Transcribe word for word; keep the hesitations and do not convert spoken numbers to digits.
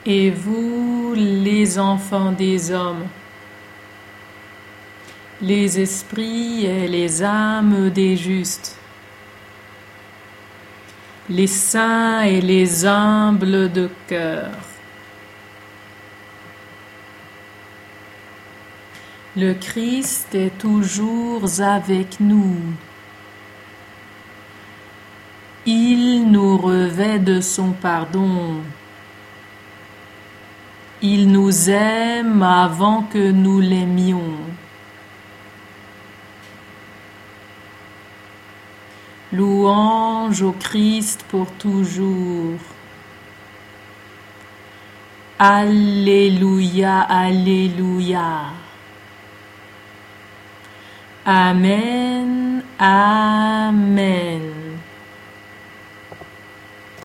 Et vous, les enfants des hommes, les esprits et les âmes des justes, les saints et les humbles de cœur, le Christ est toujours avec nous. Il nous revêt de son pardon. Il nous aime avant que nous l'aimions. Louange au Christ pour toujours. Alléluia, Alléluia. Amen, Amen.